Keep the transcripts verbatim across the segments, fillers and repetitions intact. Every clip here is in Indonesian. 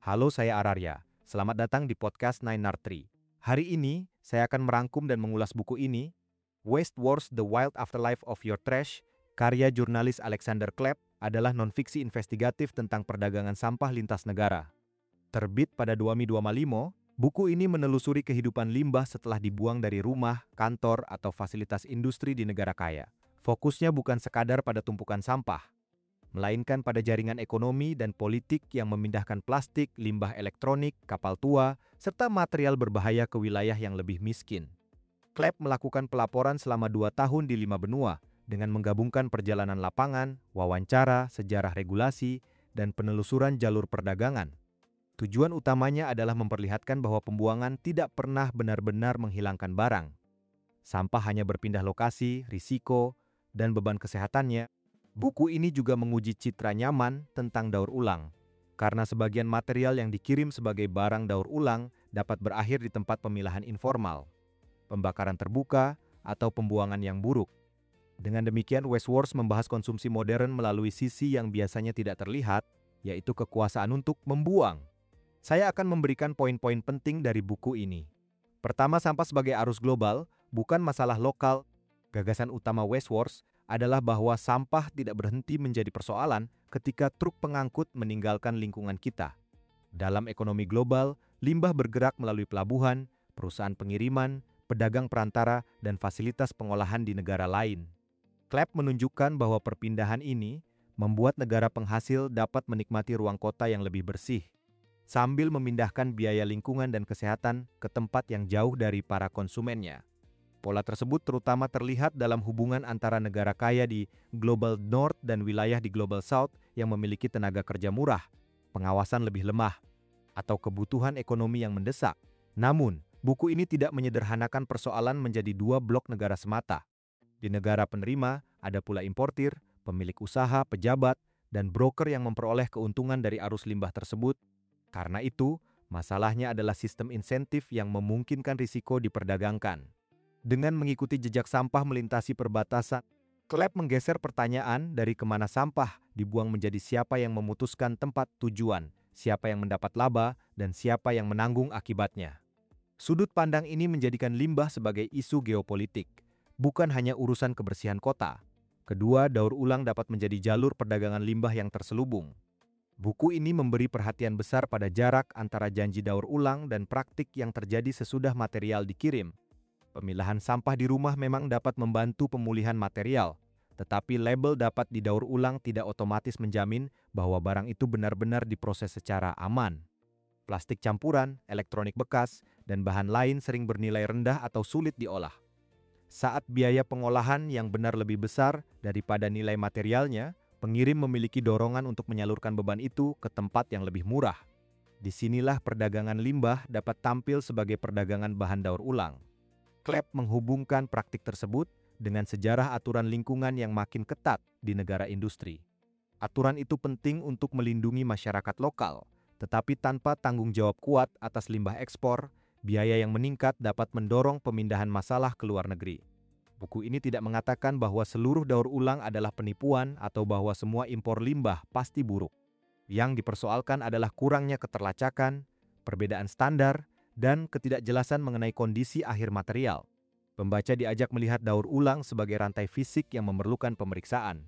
Halo, saya Ararya. Selamat datang di podcast Nine Art Tree. Hari ini, saya akan merangkum dan mengulas buku ini, Waste Wars: The Wild Afterlife of Your Trash, karya jurnalis Alexander Clapp, adalah non-fiksi investigatif tentang perdagangan sampah lintas negara. Terbit pada dua Mei dua ribu lima, buku ini menelusuri kehidupan limbah setelah dibuang dari rumah, kantor, atau fasilitas industri di negara kaya. Fokusnya bukan sekadar pada tumpukan sampah, melainkan pada jaringan ekonomi dan politik yang memindahkan plastik, limbah elektronik, kapal tua, serta material berbahaya ke wilayah yang lebih miskin. Clapp melakukan pelaporan selama dua tahun di lima benua, dengan menggabungkan perjalanan lapangan, wawancara, sejarah regulasi, dan penelusuran jalur perdagangan. Tujuan utamanya adalah memperlihatkan bahwa pembuangan tidak pernah benar-benar menghilangkan barang. Sampah hanya berpindah lokasi, risiko, dan beban kesehatannya. Buku ini juga menguji citra nyaman tentang daur ulang, karena sebagian material yang dikirim sebagai barang daur ulang dapat berakhir di tempat pemilahan informal, pembakaran terbuka, atau pembuangan yang buruk. Dengan demikian, Waste Wars membahas konsumsi modern melalui sisi yang biasanya tidak terlihat, yaitu kekuasaan untuk membuang. Saya akan memberikan poin-poin penting dari buku ini. Pertama, sampah sebagai arus global, bukan masalah lokal. Gagasan utama Waste Wars adalah bahwa sampah tidak berhenti menjadi persoalan ketika truk pengangkut meninggalkan lingkungan kita. Dalam ekonomi global, limbah bergerak melalui pelabuhan, perusahaan pengiriman, pedagang perantara, dan fasilitas pengolahan di negara lain. Clapp menunjukkan bahwa perpindahan ini membuat negara penghasil dapat menikmati ruang kota yang lebih bersih, sambil memindahkan biaya lingkungan dan kesehatan ke tempat yang jauh dari para konsumennya. Pola tersebut terutama terlihat dalam hubungan antara negara kaya di Global North dan wilayah di Global South yang memiliki tenaga kerja murah, pengawasan lebih lemah, atau kebutuhan ekonomi yang mendesak. Namun, buku ini tidak menyederhanakan persoalan menjadi dua blok negara semata. Di negara penerima, ada pula importir, pemilik usaha, pejabat, dan broker yang memperoleh keuntungan dari arus limbah tersebut. Karena itu, masalahnya adalah sistem insentif yang memungkinkan risiko diperdagangkan. Dengan mengikuti jejak sampah melintasi perbatasan, Clapp menggeser pertanyaan dari kemana sampah dibuang menjadi siapa yang memutuskan tempat tujuan, siapa yang mendapat laba, dan siapa yang menanggung akibatnya. Sudut pandang ini menjadikan limbah sebagai isu geopolitik, bukan hanya urusan kebersihan kota. Kedua, daur ulang dapat menjadi jalur perdagangan limbah yang terselubung. Buku ini memberi perhatian besar pada jarak antara janji daur ulang dan praktik yang terjadi sesudah material dikirim. Pemilahan sampah di rumah memang dapat membantu pemulihan material, tetapi label dapat didaur ulang tidak otomatis menjamin bahwa barang itu benar-benar diproses secara aman. Plastik campuran, elektronik bekas, dan bahan lain sering bernilai rendah atau sulit diolah. Saat biaya pengolahan yang benar lebih besar daripada nilai materialnya, pengirim memiliki dorongan untuk menyalurkan beban itu ke tempat yang lebih murah. Disinilah perdagangan limbah dapat tampil sebagai perdagangan bahan daur ulang. Clapp menghubungkan praktik tersebut dengan sejarah aturan lingkungan yang makin ketat di negara industri. Aturan itu penting untuk melindungi masyarakat lokal, tetapi tanpa tanggung jawab kuat atas limbah ekspor, biaya yang meningkat dapat mendorong pemindahan masalah ke luar negeri. Buku ini tidak mengatakan bahwa seluruh daur ulang adalah penipuan atau bahwa semua impor limbah pasti buruk. Yang dipersoalkan adalah kurangnya keterlacakan, perbedaan standar, dan ketidakjelasan mengenai kondisi akhir material. Pembaca diajak melihat daur ulang sebagai rantai fisik yang memerlukan pemeriksaan,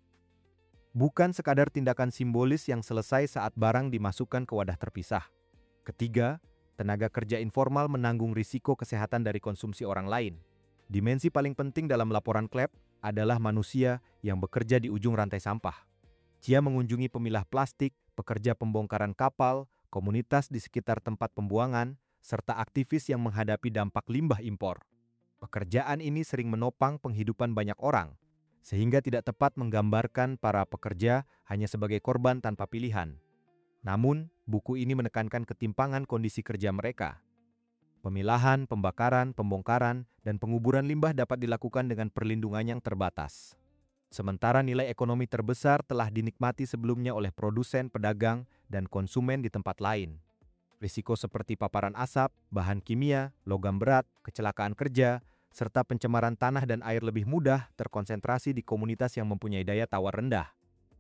bukan sekadar tindakan simbolis yang selesai saat barang dimasukkan ke wadah terpisah. Ketiga, tenaga kerja informal menanggung risiko kesehatan dari konsumsi orang lain. Dimensi paling penting dalam laporan Clapp adalah manusia yang bekerja di ujung rantai sampah. Dia mengunjungi pemilah plastik, pekerja pembongkaran kapal, komunitas di sekitar tempat pembuangan, serta aktivis yang menghadapi dampak limbah impor. Pekerjaan ini sering menopang penghidupan banyak orang, sehingga tidak tepat menggambarkan para pekerja hanya sebagai korban tanpa pilihan. Namun, buku ini menekankan ketimpangan kondisi kerja mereka. Pemilahan, pembakaran, pembongkaran, dan penguburan limbah dapat dilakukan dengan perlindungan yang terbatas. Sementara nilai ekonomi terbesar telah dinikmati sebelumnya oleh produsen, pedagang, dan konsumen di tempat lain. Risiko seperti paparan asap, bahan kimia, logam berat, kecelakaan kerja, serta pencemaran tanah dan air lebih mudah terkonsentrasi di komunitas yang mempunyai daya tawar rendah.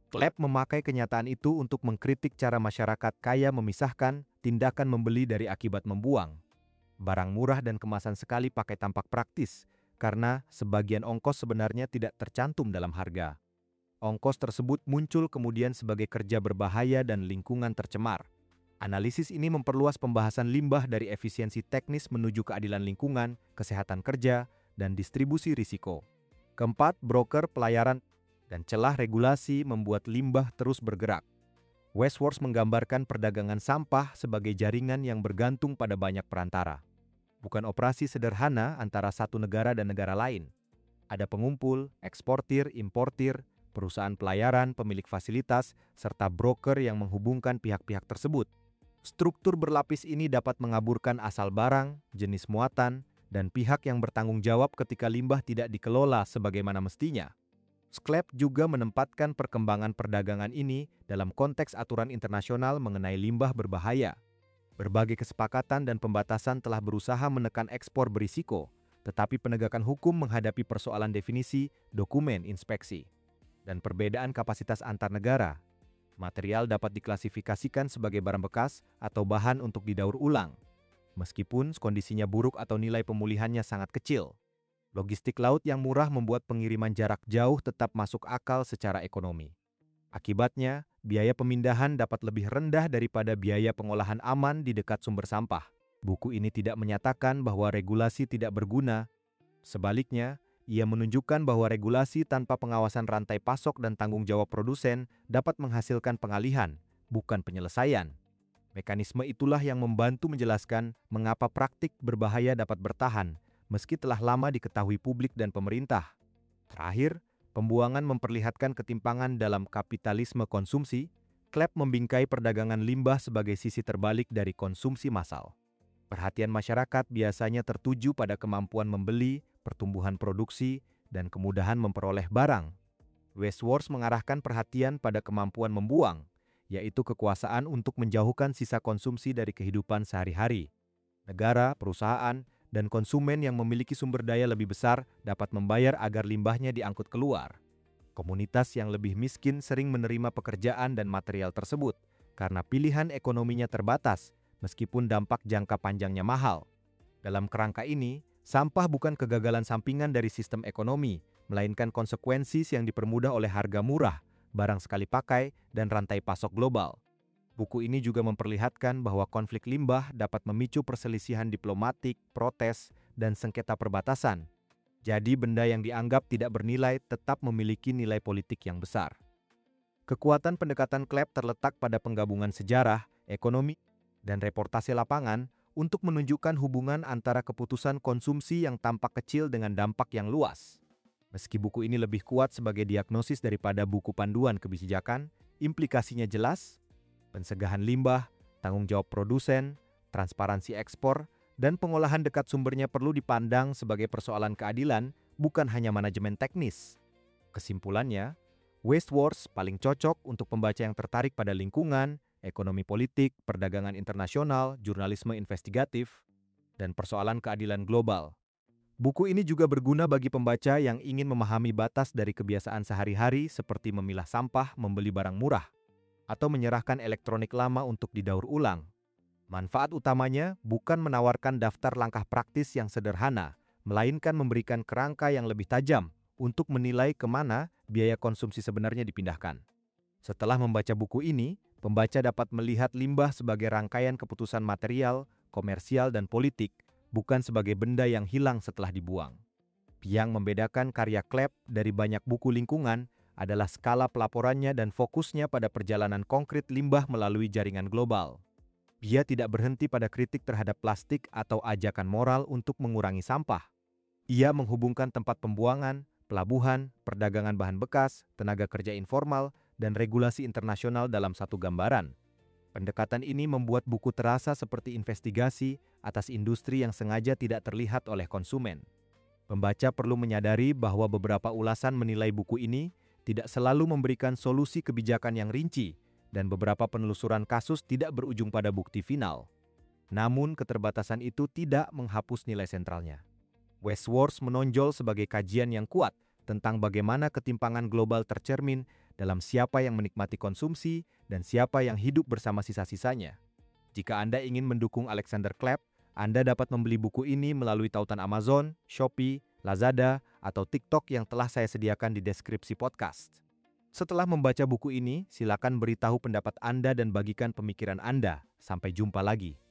Clapp memakai kenyataan itu untuk mengkritik cara masyarakat kaya memisahkan tindakan membeli dari akibat membuang. Barang murah dan kemasan sekali pakai tampak praktis, karena sebagian ongkos sebenarnya tidak tercantum dalam harga. Ongkos tersebut muncul kemudian sebagai kerja berbahaya dan lingkungan tercemar. Analisis ini memperluas pembahasan limbah dari efisiensi teknis menuju keadilan lingkungan, kesehatan kerja, dan distribusi risiko. Keempat, broker pelayaran dan celah regulasi membuat limbah terus bergerak. Westworks menggambarkan perdagangan sampah sebagai jaringan yang bergantung pada banyak perantara. Bukan operasi sederhana antara satu negara dan negara lain. Ada pengumpul, eksportir, importir, perusahaan pelayaran, pemilik fasilitas, serta broker yang menghubungkan pihak-pihak tersebut. Struktur berlapis ini dapat mengaburkan asal barang, jenis muatan, dan pihak yang bertanggung jawab ketika limbah tidak dikelola sebagaimana mestinya. Clapp juga menempatkan perkembangan perdagangan ini dalam konteks aturan internasional mengenai limbah berbahaya. Berbagai kesepakatan dan pembatasan telah berusaha menekan ekspor berisiko, tetapi penegakan hukum menghadapi persoalan definisi, dokumen, inspeksi, dan perbedaan kapasitas antar negara. Material dapat diklasifikasikan sebagai barang bekas atau bahan untuk didaur ulang, meskipun kondisinya buruk atau nilai pemulihannya sangat kecil. Logistik laut yang murah membuat pengiriman jarak jauh tetap masuk akal secara ekonomi. Akibatnya, biaya pemindahan dapat lebih rendah daripada biaya pengolahan aman di dekat sumber sampah. Buku ini tidak menyatakan bahwa regulasi tidak berguna. Sebaliknya, ia menunjukkan bahwa regulasi tanpa pengawasan rantai pasok dan tanggung jawab produsen dapat menghasilkan pengalihan, bukan penyelesaian. Mekanisme itulah yang membantu menjelaskan mengapa praktik berbahaya dapat bertahan, meski telah lama diketahui publik dan pemerintah. Terakhir, pembuangan memperlihatkan ketimpangan dalam kapitalisme konsumsi. Clapp membingkai perdagangan limbah sebagai sisi terbalik dari konsumsi massal. Perhatian masyarakat biasanya tertuju pada kemampuan membeli, pertumbuhan produksi, dan kemudahan memperoleh barang. Westworks mengarahkan perhatian pada kemampuan membuang, yaitu kekuasaan untuk menjauhkan sisa konsumsi dari kehidupan sehari-hari. Negara, perusahaan, dan konsumen yang memiliki sumber daya lebih besar dapat membayar agar limbahnya diangkut keluar. Komunitas yang lebih miskin sering menerima pekerjaan dan material tersebut karena pilihan ekonominya terbatas, meskipun dampak jangka panjangnya mahal. Dalam kerangka ini, sampah bukan kegagalan sampingan dari sistem ekonomi, melainkan konsekuensi yang dipermudah oleh harga murah, barang sekali pakai, dan rantai pasok global. Buku ini juga memperlihatkan bahwa konflik limbah dapat memicu perselisihan diplomatik, protes, dan sengketa perbatasan. Jadi benda yang dianggap tidak bernilai tetap memiliki nilai politik yang besar. Kekuatan pendekatan Clapp terletak pada penggabungan sejarah, ekonomi, dan reportase lapangan untuk menunjukkan hubungan antara keputusan konsumsi yang tampak kecil dengan dampak yang luas. Meski buku ini lebih kuat sebagai diagnosis daripada buku panduan kebijakan, implikasinya jelas. Pencegahan limbah, tanggung jawab produsen, transparansi ekspor, dan pengolahan dekat sumbernya perlu dipandang sebagai persoalan keadilan, bukan hanya manajemen teknis. Kesimpulannya, Westworks paling cocok untuk pembaca yang tertarik pada lingkungan, ekonomi politik, perdagangan internasional, jurnalisme investigatif, dan persoalan keadilan global. Buku ini juga berguna bagi pembaca yang ingin memahami batas dari kebiasaan sehari-hari seperti memilah sampah, membeli barang murah, atau menyerahkan elektronik lama untuk didaur ulang. Manfaat utamanya bukan menawarkan daftar langkah praktis yang sederhana, melainkan memberikan kerangka yang lebih tajam untuk menilai kemana biaya konsumsi sebenarnya dipindahkan. Setelah membaca buku ini, pembaca dapat melihat limbah sebagai rangkaian keputusan material, komersial, dan politik, bukan sebagai benda yang hilang setelah dibuang. Yang membedakan karya Clapp dari banyak buku lingkungan adalah skala pelaporannya dan fokusnya pada perjalanan konkret limbah melalui jaringan global. Dia tidak berhenti pada kritik terhadap plastik atau ajakan moral untuk mengurangi sampah. Ia menghubungkan tempat pembuangan, pelabuhan, perdagangan bahan bekas, tenaga kerja informal, dan regulasi internasional dalam satu gambaran. Pendekatan ini membuat buku terasa seperti investigasi atas industri yang sengaja tidak terlihat oleh konsumen. Pembaca perlu menyadari bahwa beberapa ulasan menilai buku ini tidak selalu memberikan solusi kebijakan yang rinci, dan beberapa penelusuran kasus tidak berujung pada bukti final. Namun, keterbatasan itu tidak menghapus nilai sentralnya. Westworks menonjol sebagai kajian yang kuat tentang bagaimana ketimpangan global tercermin dalam siapa yang menikmati konsumsi dan siapa yang hidup bersama sisa-sisanya. Jika Anda ingin mendukung Alexander Clapp, Anda dapat membeli buku ini melalui tautan Amazon, Shopee, Lazada, atau TikTok yang telah saya sediakan di deskripsi podcast. Setelah membaca buku ini, silakan beritahu pendapat Anda dan bagikan pemikiran Anda. Sampai jumpa lagi.